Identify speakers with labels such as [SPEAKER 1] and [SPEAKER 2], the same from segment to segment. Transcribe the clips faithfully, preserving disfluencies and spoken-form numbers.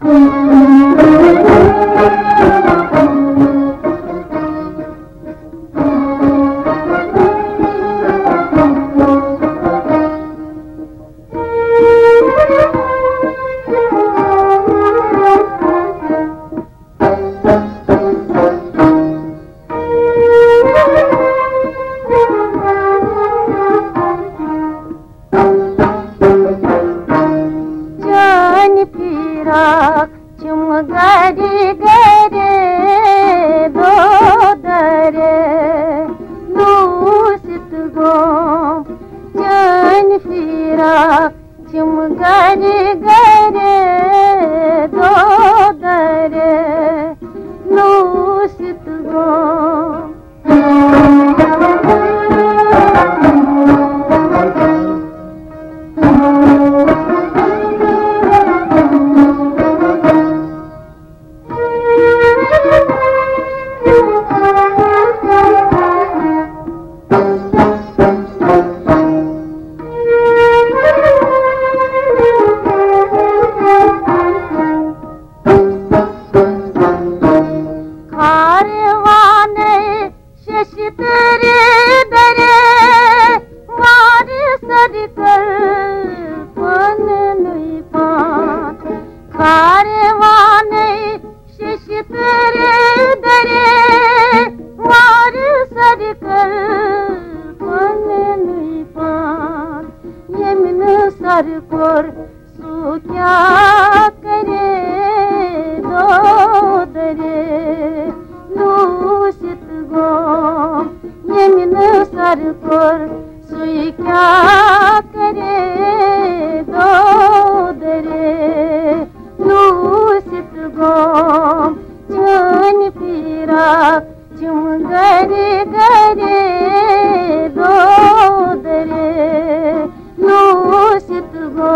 [SPEAKER 1] चुमगारी गरे दो दरे लूसित गो चन फिरा चुमगारी गरे दो दरे लूसित गो सर पर सो क्या करे दो दरे लूसित गो यमिन सर पर सुई क्या करे दो दरे लूसित गो चन पीरा चुम गरे गरे दो दरे लूसित गो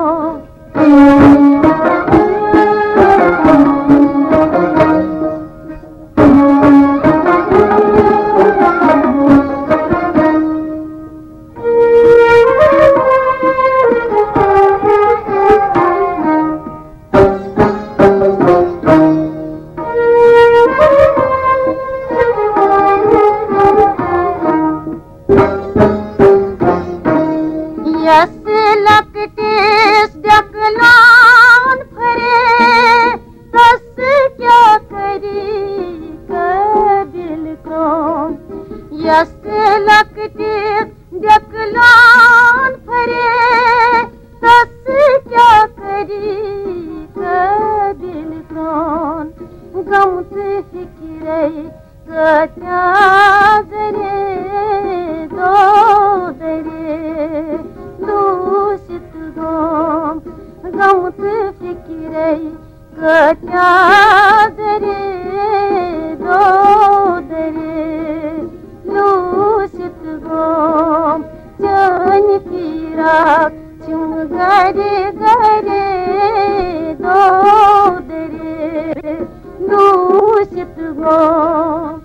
[SPEAKER 1] यस लकटेस डकलान फरे तस क्या करी कबिल को यस लकटेस डकलान फरे तस क्या करी कबिल को गमत फिक्र कटा दरे दो दरे लूसित गो गमत फिक्र कटा दरे दो दरे लूसित गो चन पीरा चुम गरे गरे दो दरे लूसित गो।